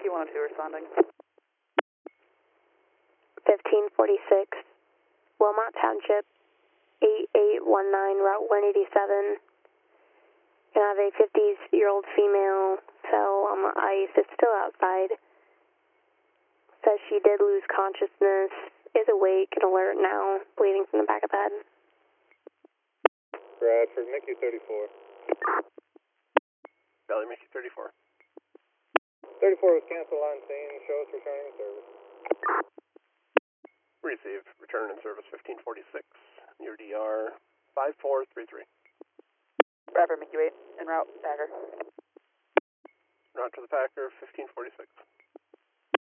Mickey 102 responding. 1546, Wilmot Township, 8819, Route 187. Can I have a 50-year-old female fell on the ice. It's still outside. Says she did lose consciousness, is awake and alert now, bleeding from the back of the head. Roger, Mickey 34. Valley Mickey 34. 34 was canceled on scene, show us returning service. Receive, return in service 1546. Your DR 5433. Bradford Mickey 8, en route, Packer. Route to the Packer 1546.